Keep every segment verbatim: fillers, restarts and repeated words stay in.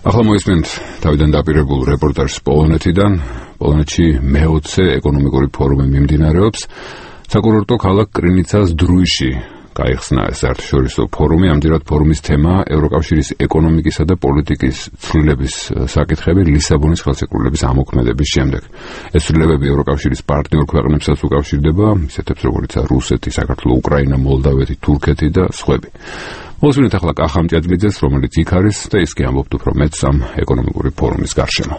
ახლა მოისმენთ თავიდან დაპირებულ რეპორტაჟს პოლონეთიდან. პოლონეთში მეოცე ეკონომიკური ფორუმი მიმდინარეობს. საკურორტო ქალაქ კრინიცას დრუიში გაიხსნა ეს საერთაშორისო ფორუმი. ამჯერად ფორუმის თემაა ევროკავშირის ეკონომიკისა და პოლიტიკის ცვლილების საკითხები ლისაბონის ხელშეკრულების ამოქმედების შემდეგ. ეს ცვლილებები ევროკავშირის პარტნიორ ქვეყნებსაც უკავშირდება, ისეთებს როგორიცაა რუსეთი, საქართველო, უკრაინა, მოლდავეთი, თურქეთი და სხვები. მოსვენეთ ახლა კახამ ჭედლიძეს, რომელიც იქ არის და ის კი ამბობთ უფრო მეტს ამ ეკონომიკური ფორუმის გარშემო.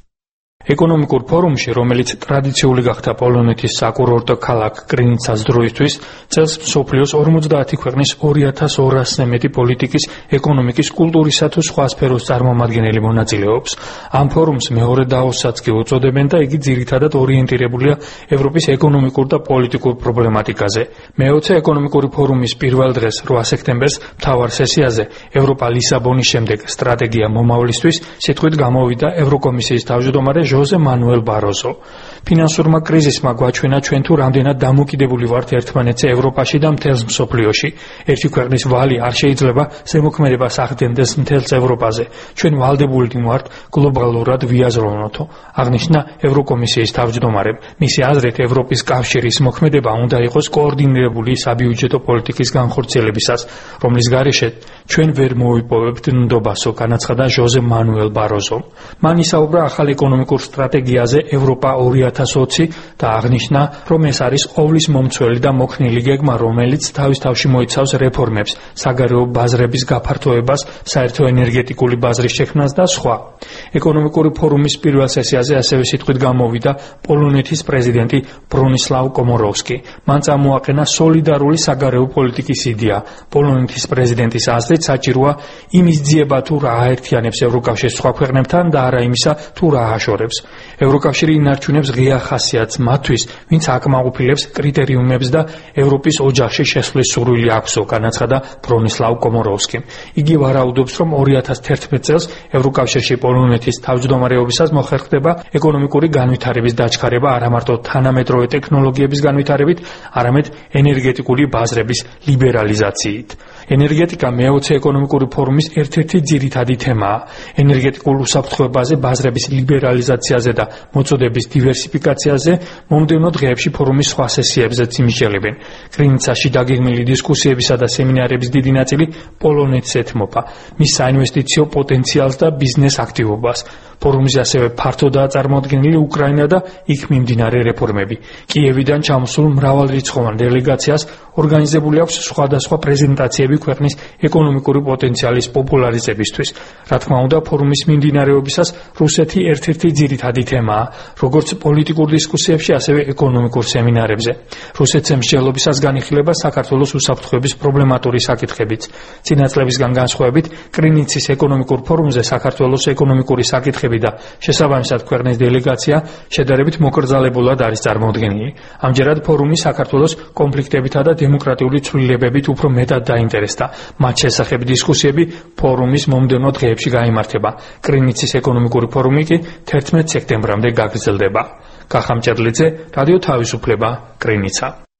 ეკონომიკურ ფორუმში, რომელიც ტრადიციული გახდა პოლონეთის საკურორტო ქალაქ კრინიცას დროისთვის, წელს მსოფლიოს ორმოცდაათი ქვეყნის ორი ათას ორასზე მეტი პოლიტიკის, ეკონომიკის, კულტურისა თუ სხვა სფეროს წარმომადგენელი მონაწილეობს. ამ ფორუმს მეორე დაოსსაც კი უწოდებენ და იგი ძირითადად ორიენტირებულია ევროპის ეკონომიკურ და პოლიტიკურ პრობლემატიკაზე. მეოცე ეკონომიკური ფორუმის პირველ დღეს, რვა სექტემბერს, მთავარ სესიაზე ევროპა ლისაბონის შემდეგ სტრატეგია მომავლისთვის სიტყვით გამოვიდა ევროკომისიის თავმჯდომარე ჟოზე მანუელ ბაროზო. ფინანსურმა კრიზისმა გვაჩვენა ჩვენ თუ რამდენად დამოკიდებული ვართ ერთმანეთზე ევროპაში და მთელს მსოფლიოში. ერთი ქვეყნის ვალი არ შეიძლება ზემოქმედებას ახდენდეს მთელს ევროპაზე. ჩვენ ვალდებულნი ვართ გლობალურად ვიაზროვნოთო, აღნიშნა ევროკომისიის თავმჯდომარემ. მისი აზრით, ევროპის კავშირის მოქმედება უნდა იყოს კოორდინირებული საბიუჯეტო პოლიტიკის განხორციელებისას, რომლის გარეშე ჩვენ ვერ მოვიპოვებთ ნდობასო, განაცხადა ჟოზე მანუელ ბაროზომ. მან ისაუბრა ახალ ეკონომიკურ სტრატეგიაზე ევროპა ორი ათას ოცი და აღნიშნა, რომ ეს არის ყოვლის მომცველი და მოქნილი გეგმა, რომელიც თავის თავში მოიცავს რეფორმებს, საგარეო ბაზრების გაფართოებას, საერთო ენერგეტიკული ბაზრის შექმნას და სხვა. ეკონომიკური ფორუმის პირველ სესიაზე ასევე სიტყვით გამოვიდა პოლონეთის პრეზიდენტი ბრონისლავ კომოროვსკი. მან წამოაყენა სოლიდარული საგარეო პოლიტიკის იდეა. პოლონეთის პრეზიდენტის აზრით საჭიროა იმის ძიება თუ რა აერთიანებს ევროკავშირს სხვა ქვეყნებთან და არა იმისა თუ რა აშორებს. ევროკავშირი ინარჩუნებს ღია ხასიათს მათთვის, ვინც აკმაყოფილებს კრიტერიუმებს და ევროპის ოჯახში შესვლის სურვილი აქვსო, განაცხადა ბრონისლავ კომოროვსკიმ. იგი ვარაუდობს, რომ ორი ათას თერთმეტ წელს ევროკავშირში პოლონეთის თავმჯდომარეობისას მოხერხდება ეკონომიკური განვითარების დაჩქარება არა მარტო თანამედროვე ტექნოლოგიების განვითარებით, არამედ ენერგეტიკული ბაზრების ლიბერალიზაციით. ენერგეტიკა მეოცე ეკონომიკური ფორუმის ერთ-ერთი ძირითადი თემაა. ენერგეტიკულ უსაფრთხოებაზე, ბაზრების ლიბერალიზაციაზე და მოწოდების დივერსიფიკაციაზე მომდევნო დღეებში ფორუმის სხვა სესიებზეც იმიჯელებენ. კრინიცაში დაგეგმილი დისკუსიებისა და სემინარების დიდი ნაწილი პოლონეთს ეთმობა, მის საინვესტიციო პოტენციალს და ბიზნეს აქტივობას. ფორუმზე ასევე ფართოდაა წარმოდგენილი უკრაინა და იქ მიმდინარე რეფორმები. კიევიდან ჩამოსულ მრავალრიცხოვან დელეგაციას ორგანიზებული აქვს სხვადასხვა პრეზენტაციები ქვეყნის ეკონომიკური პოტენციალის პოპულარიზებისთვის. რა თქმა უნდა, ფორუმის მიმდინარეობისას რუსეთი ერთ-ერთი ძირითადი თემაა, როგორც პოლიტიკურ დისკუსიებში, ასევე ეკონომიკურ სემინარებზე. რუსეთს მსჯელობისას განიხილება საქართველოს უსაფრთხოების პრობლემატური საკითხებიც. წინა წლებისგან განსხვავებით, კრინიცის ეკონომიკურ ფორუმზე საქართველოს ეკონომიკური საკითხები და შესაბამისად ქვეყნის დელეგაცია შედარებით მოკრძალებულად არის წარმოდგენილი. ამჯერად ფორუმი საქართველოს კონფლიქტებითა და დემოკრატიული ცვლილებებით უფრო მეტად დაინტერესდა. მათ შესახებ დისკუსიები ფორუმის მომდევნო დღეებში გაიმართება. კრინიცის ეკონომიკური ფორუმი კი თერთმეტ სექტემბრამდე გაგრძელდება. კახამ ჭედლიძე, რადიო თავისუფლება, კრინიცა.